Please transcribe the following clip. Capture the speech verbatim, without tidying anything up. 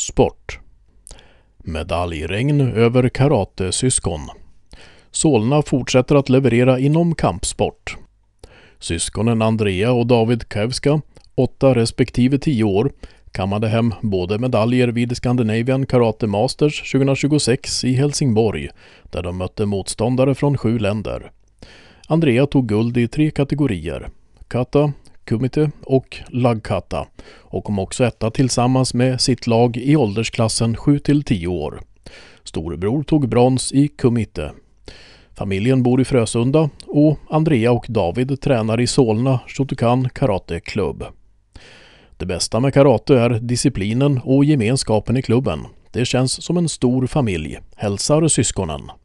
Sport. Medaljregn över karatesyskon. Solna fortsätter att leverera inom kampsport. Syskonen Andrea och David Kevska, åtta respektive tio år, kammade hem både medaljer vid Scandinavian Karate Masters tjugohundratjugosex i Helsingborg, där de mötte motståndare från sju länder. Andrea tog guld i tre kategorier, kata, kumite och lagkata, och kom också etta tillsammans med sitt lag i åldersklassen sju till tio år. Storebror tog brons i kumite. Familjen bor i Frösunda och Andrea och David tränar i Solna Shotokan Karate Club. Det bästa med karate är disciplinen och gemenskapen i klubben. Det känns som en stor familj, hälsar syskonen.